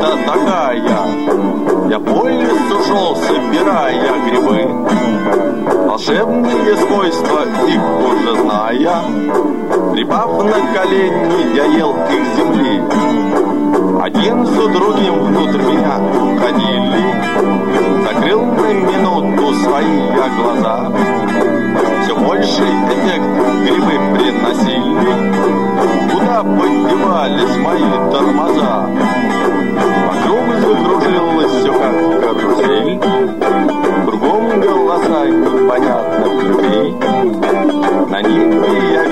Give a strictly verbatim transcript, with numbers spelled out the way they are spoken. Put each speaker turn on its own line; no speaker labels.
охота такая. Я по лесу шел, собирая грибы, волшебные свойства их уже зная. Припав на колени, я ел их земли. Один за другим внутрь меня ходили. Закрыл на минуту свои я глаза. Все больший эффект грибы приносили. Куда подевались мои тормоза? Вокруг закружилось все как карусель. Кругом голоса непонятных людей. На небе я